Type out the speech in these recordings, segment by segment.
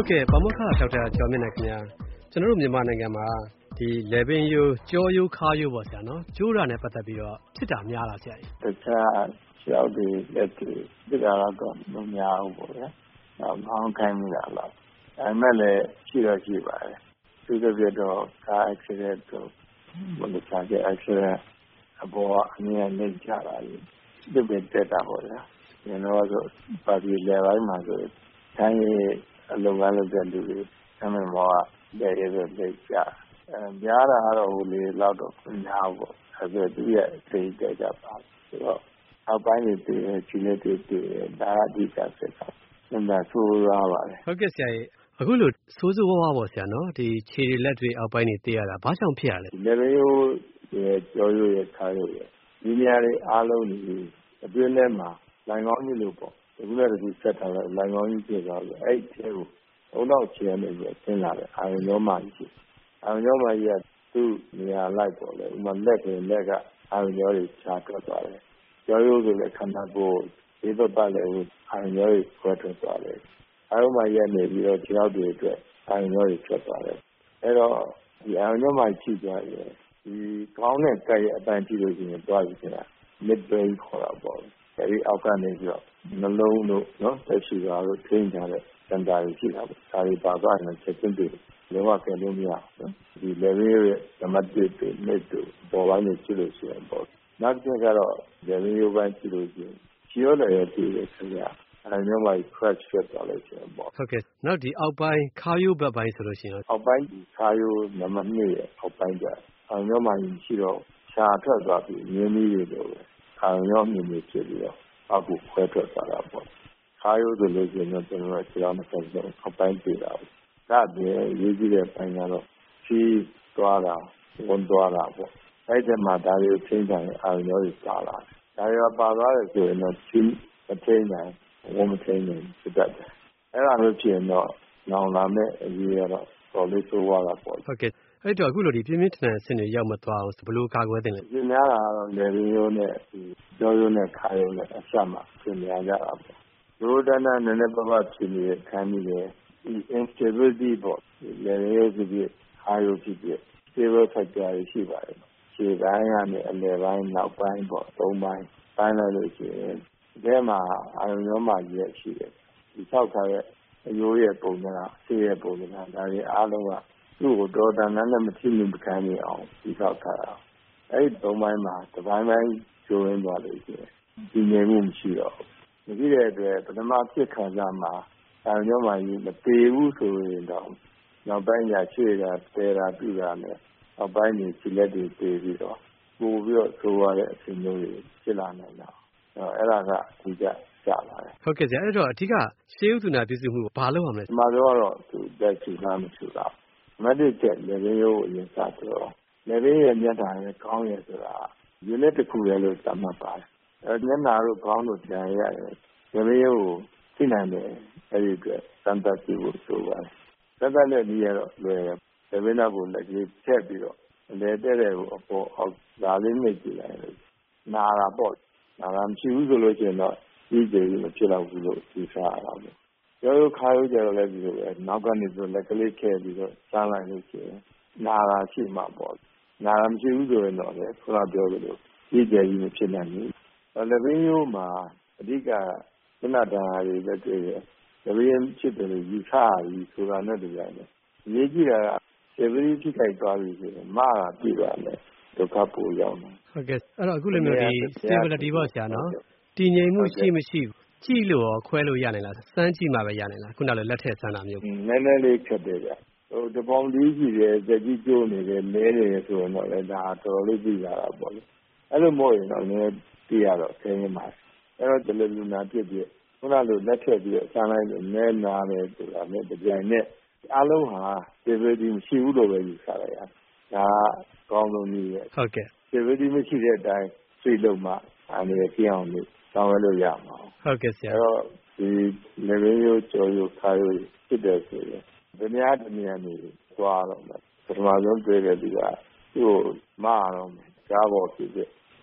ကဲ့ပါမောက္ခဒေါက်တာကျော်မြင့်နိုင်ခင်ဗျာကျွန်တော်တို့မြန်မာနိုင်ငံမှာဒီလေပင်ယိုကြောရိုးခါးရိုးပေါ့ဆရာနော်ကျိုးတာနဲ့ပတ်သက်ပြီးတော့ဖြစ်တာများလားဆရာကြီးတခြားကျောက်တွေလက်တွေဖြစ်တာတော့မများဘူးပေါ့ဗျာနောက်မောင်းခိုင်းမိတာလားဒါမဲ့လည်းရှိတော့ရှိပါတယ်သူကပြတော့ကား accident တို့ဘယ်လိုစားကြ accident အပေါ်အမြင်နဲ့ကြတာလေဒီပဲတက်တာပေါ့ဗျာကျွန်တော်ဆိုပါတီလေပိုင်းမှာဆိုတိုင်းအလုပ်ကားလုပ်တဲ့လူတွေအမှန်မှာတဲ့ရဲဆိုလက်ကြများတာတော့ဟိုလေလောက်တော့များပေါ့အဲ့ဒါသူရဲ့စိတ်ကြကြပါဆိုတော့အောက်ပိုင်းတွေတည်ခြေလက်တွေတည်ဒါအဓိကဆက်တာဒါဆိုးရပါတယ်ဟုတ်ကဲ့ဆရာကြီးအခုလို့ဆိုးဆိုးဝါးဝါပေါ့ဆရာနော်ဒီခြေလက်တွေအောက်ပိုင်းတွေတည်ရတာဘာကြောင့်ဖြစ်ရလဲလေပင်ရိုးရဲ့ကြောရိုးရဲ့ခါရိုးရဲ့ဒီနေရာတွေအားလုံးဒီအတွင်းထဲမှာလိုင်ကောင်းကြီးလို့ပေါ့အခုလည်းဒီဆက်ထားလိုက်လိုင်ကောင်းကြီးဖြစ်သွားပြီအဲ့ဒီထဲကိုဘုံတော့ခြေနဲ့ပြဆင်းလာတယ်အာရုံရောမှကြီးအာရုံရောမှကြီးကသူ့နေရာလိုက်ပေါ့လေဥမာလက်ဆိုလက်ကအာရုံရောတွေခြားထွက်သွားတယ်ကြောရိုးဆိုလည်းခန္ဓာကိုယ်ဒီဘက်ပတ်လည်းအာရုံရောတွေခွဲထွက်သွားတယ်အာရုံမှရက်နေပြီးတော့ခြေထောက်တွေအတွက်အာရုံရောတွေထွက်သွားတယ်အဲ့တော့ဒီအာရုံရောမှချိသွားရင်ဒီခေါင်းနဲ့ကပ်ရဲ့အပန်းကြည့်လို့ရှိရင်သွားပြီခင်ဗျ mid brain ခေါ်တာပေါ့အဲဒီအောက်ကနေပြီးတော့နှလုံးတို့နော်သက်ရှိတာတို့ထိန်းထားတဲ့စံတာတွေရှိတာပေါ့ဒါတွေပါသွားရင်ချက်ချင်းတွေလောကကလုံးမရနော်ဒီလေဝေးရဲ့ဓမ္မတိတွေမြစ်တို့ပေါ်ပိုင်းတွေကြည့်လို့ရှိရင်ပေါ့နောက်တစ်ကတော့လေဝေးပိုင်းကြည့်လို့ရှိရင်ချီရောလည်းရကြည့်ရခင်ဗျအဲ့မျိုးမှ crash ဖြစ်သွားလို့ရှိရင်ပေါ့ဟုတ်ကဲ့နောက်ဒီအောက်ပိုင်းခါရိုးဘက်ပိုင်းဆိုလို့ရှိရင်အောက်ပိုင်းဒီခါရိုးနံပါတ်2ရဲ့အောက်ပိုင်းကျအဲ့မျိုးမှရှိတော့ရှားထွက်သွားပြီးမြင်းမီးတွေလိုပဲအာရုံမြင်နေဖြစ်ပြီးတော့အခုခွဲထွက်သွားတာပေါ့ခါရိုးဆိုလို့ရှိရင်တော့ကျွန်တော်တို့ကျောင်းတစ်ခုလုံးအောက်ပိုင်းပြတာပေါ့ဒါပြင်ရေးကြည့်တဲ့ပိုင်းကတော့ဖြီးသွားတာဝန်သွားတာပေါ့အဲ့ဒီမှာဒါတွေကိုထိန်းနိုင်အာရုံတွေပါလာဒါတွေပါသွားတယ်ဆိုရင်တော့ဖြီးမထိန်းနိုင်ဝန်မထိန်းနိုင်ဖြစ်တတ်တယ်အဲ့ဒါလို့ဖြစ်ရင်တော့နောင်လာမဲ့အရေးကတော့တော်လေးဆိုးသွားတာပေါ့ဟုတ်ကဲ့အဲ့တော့အခုလိုဒီပြင်းပြင်းထန်ထန်အဆင့်တွေရောက်မသွားအောင်ဘယ်လိုကာကွယ်သင့်လဲပြင်းများတာကတော့လေရင်းရိုးနဲ့ဒီကြောရိုးနဲ့ခါရိုးနဲ့အဆက်မှာပြင်းများကြတာပေါ့ရိုးတန်းတန်းနည်းနည်းပါးပါးဖြစ်နေတဲ့ခံပြီးတယ်ဒီ instability ပေါ့လေရင်းရိုးဖြစ်ဖြစ်ခါရိုးဖြစ်ဖြစ် stable factor ရှိပါတယ်ခြေပိုင်းကနေအလယ်ပိုင်းနောက်ပိုင်းပေါ့သုံးပိုင်းပိုင်းလိုက်လို့ရှိရင်ဒီမှာအာရုံရောမှကြီးရှိတယ်ဒီ၆ခါရဲ့အယိုးရဲ့ပုံစံဆေးရဲ့ပုံစံဒါတွေအားလုံးကသူ့ကိုတော်တန်တန်းနဲ့မထိမိမခံနေအောင်ဒီ၆ခါအဲ့ဒီသုံးပိုင်းမှာတစ်ပိုင်းပိုင်းကျိုးရင်းသွားလို့ရှိရင်ဒီငြိမ်မှုမရှိတော့ဘူးမရှိတဲ့အတွက်ပထမဖြစ်ခံစားမှာအာရုံရောမှကြီးမပေဘူးဆိုရင်တော့နောက်ပိုင်းကျရှေ့ကတဲတာပြတာနဲ့နောက်ပိုင်းကြီးခြေလက်တွေပေပြီးတော့ပို့ပြီးတော့ဆိုးရတဲ့အချိန်မျိုးတွေဖြစ်လာနိုင်တာအဲ့ဒါကအဓိကကြပါတယ်ဟုတ်ကဲ့ဆရာအဲ့တော့အဓိကရှေးဥတုနာပြုစုမှုဘာလုပ်ရမလဲဒီမှာတော့သူတက်ချူတာမချူတာမက်ဒစ်ချက်လေဘင်းရိုးအရင်စတော့လေဘင်းရဲ့မျက်နှာရဲ့ခေါင်းရဲ့ဆိုတာ unit တစ်ခုလည်းလို့သတ်မှတ်ပါတယ်မျက်နှာတို့ခေါင်းတို့ကြံရတယ်လေဘင်းရိုးကိုသိနိုင်တယ်အဲ့ဒီအတွက်စမ်းသပ်ကြည့်ဖို့ဆိုပါတယ်စမ်းသပ်တဲ့နည်းရတော့လွယ်တယ်လေဘင်းနောက်ကိုလက်ကြီးချက်ပြီးတော့လေတဲ့တဲ့ကိုအပေါ်အောက်ဒါလေးနှိပ်ကြည့်လိုက်လို့နာတာပေါ့နာတာမရှိဘူးဆိုလို့ရှိရင်တော့ဒီကျေကြီးမဖြစ်တော့ဘူးလို့သိစားရတာပေါ့ကျောရိုးခါရိုးကြတော့လည်းဒီလိုပဲနောက်ကနေဆိုလက်ကလေးခဲပြီးတော့စမ်းလိုက်လို့ရှိရင်နာတာရှိမှပေါ့နာတာမရှိဘူးဆိုရင်တော့လေခုနပြောသလိုဒီကျေကြီးမဖြစ်နိုင်ဘူးလေဘင်းရိုးမှာအဓိကခုနတန်ဟာတွေလည်းတွေ့တယ်လေဘင်းဖြစ်တယ်လို့ယူဆရပြီးဆိုတာနဲ့တူရတယ်အရေးကြီးတာကလေဘင်းဖြစ်ခိုက်သွားပြီဆိုရင်မတာပြည့်ပါတယ်ဒုက္ခပိုရောက်တယ်ဟုတ်ကဲ့အဲ့တော့အခုလိုမျိုးဒီ stability ပေါ့ဆရာနော်တည်ငြိမ်မှုရှိမရှိကြည့်လို့ရောခွဲလို့ရနိုင်လားစမ်းကြည့်မှပဲရနိုင်လားခုနလိုလက်ထက်စမ်းတာမျိုးနည်းနည်းလေးခက်တယ်ဗျတပေါင်းကြီးကြီးတယ်ဇက်ကြီးကျိုးနေတယ်လဲနေတယ်ဆိုရင်တော့လည်းဒါတော်တော်လေးကြည့်ရတာပေါ့လေအဲ့လိုမဟုတ်ရင်တော့လည်းကြည့်ရတော့ခင်းနေမှာအဲ့တော့ဒီလိုလူနာဖြစ်ဖြစ်ခုနလိုလက်ထက်ပြီးတော့စမ်းလိုက်လို့နဲနာတယ်ဆိုတာနဲ့ကြိုင်နဲ့အားလုံးဟာ stability မရှိဘူးလို့ပဲယူဆရတာဒါကောင်းဆုံးနည်းရဲ့ဟုတ်ကဲ့ stability မရှိတဲ့အတိုင်းသိလို့မှအနေနဲ့ကြည့်အောင်လို့ဆောင်ရွက်လို့ရမှာဟုတ်ကဲ့ဆရာအဲ့တော့ဒီလေဘင်းရိုးကြော်ရိုးခါရိုးဖြစ်တယ်ဆိုရင်ဒီနေရာဒီနေရာနေသွားတော့မယ်ပထမဆုံးတွေ့တဲ့သူကသူ့ကိုမအောင်မယ်ကြားပေါ်ဖြစ်ဖြစ်ခု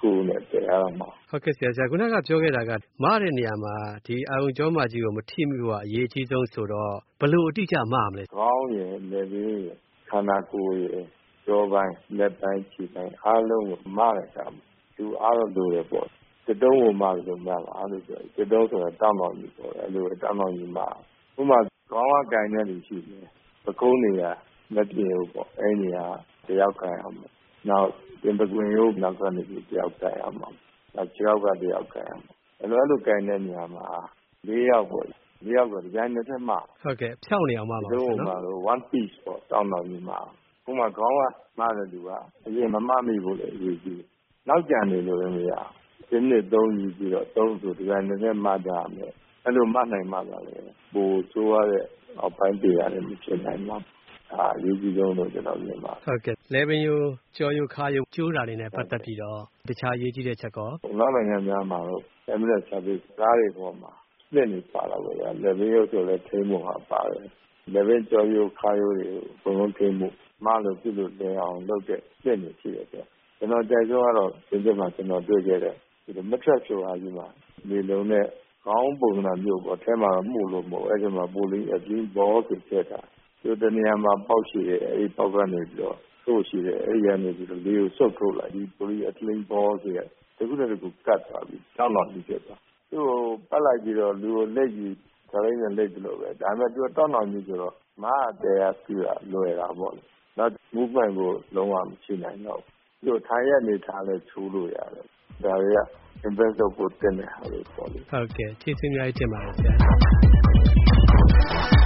ခုနဲ့တည်ရမှာဟုတ်ကဲ့ဆရာခုနကပြောခဲ့တာကမတဲ့နေရာမှာဒီအာရုံကြောမကြီးကိုမထိမိဖို့ကအရေးကြီးဆုံးဆိုတော့ဘယ်လိုအတိအကျမရမလဲခေါင်းရယ်လက်ဘေးရယ်ခန္ဓာကိုယ်ရယ်ကြောပိုင်းလက်ပိုင်းခြေပိုင်းအားလုံးကိုမတဲ့အခါမှာသူအားလုံးလိုရပေါ့တတုံးကိုမလို့မပါလို့ပြောတတုံးဆိုတာတောင်းတော်ကြီးပေါ့အဲ့လိုတောင်းတော်ကြီးမှာဥပမာခေါင်းကကင်တဲ့လူရှိတယ်ပကုံးနေရမပြေဘူးပေါ့အဲ့နေရာတယောက်ကင်အောင်နောက်ပြင်ပကွင်ရုပ်နောက်ကနေတယောက်ကင်အောင်နောက်ခြေောက်ကတယောက်ကင်အောင်အဲ့လိုကင်တဲ့နေရာမှာ၄ယောက်ပေါ့၄ယောက်ကဒီဇိုင်းနဲ့ဆက်မှဟုတ်ကဲ့ဖြောင်းနေအောင်ပါနော်ဒီမှာတော့ one piece ပေါ့တောင်းတော်ကြီးမှာဥပမာခေါင်းကမတဲ့လူကအရင်မမိဘူးလေအရေးကြီးနောက်ကြံနေလို့လည်းမရဒီနေ့3ယူပြီးတော့3ဆိုဒီဇိုင်းနဲ့မှတ်တာမယ်အဲ့လိုမှတ်နိုင်မှသာလေပိုကျိုးရတဲ့အောက်ပိုင်းတွေရတယ်မဖြစ်နိုင်ပါဘူးအရေးကြီးဆုံးလို့ကျွန်တော်မြင်ပါဟုတ်ကဲ့လဲပင်ယိုကြောယိုခါယိုကျိုးတာတွေနဲ့ပတ်သက်ပြီးတော့တခြားရေးကြီးတဲ့ချက်ကောနောက်နိုင်ငံများမှာတော့ ambulance service ကားတွေပေါ်မှာလက်နေပါလာလို့လဲပင်ယိုဆိုလဲထိမှုဟာပါတယ်လဲပင်ကြောယိုခါယိုတွေဘုံလုံးထိမှုမလို့ပြုလို့လဲအောင်လုပ်တဲ့လက်နေရှိတယ်ကျွန်တော်ကြိုက်ဆုံးကတော့ဒီနေ့မှကျွန်တော်တွေ့ခဲ့တဲ့ဒီမက်ထရက်ဆိုဟာကြီးမှာလေလုံးနဲ့ခေါင်းပုံစံမျိုးပေါ့အဲမှာမှုလို့မဟုတ်အဲ့ဒီမှာပိုလီအပြင်ဘောဆိုချက်တာဒီတနေရာမှာပေါက်ရှိတယ်အဲ့ပေါက်ကနေပြီးတော့သို့ရှိတယ်အဲ့ရနေပြီးတော့လေကိုစုပ်ထုတ်လိုက်ဒီပိုလီအထလင်းဘောဆိုရတခုတည်းကကတ်သွားပြီးတောင်းတော့ပြီးဖြစ်သွားသူ့ကိုပတ်လိုက်ပြီးတော့လူကိုလက်ကြီးဒါလေးနဲ့လက်ပြီးလို့ပဲဒါပေမဲ့သူတောင်းတော့ပြီးဆိုတော့မအတရားပြရလွယ်တာပေါ့နောက် movement ကိုလုံးဝမရှိနိုင်တော့သူထိုင်ရနေထားလဲချိုးလို့ရတယ်ဒါတွေက invest လုပ်ဖို့တင်တဲ့ဟာတွေပေါ့လေဟုတ်ကဲ့ကျေးဇူးအများကြီးတင်ပါတယ်ဆရာ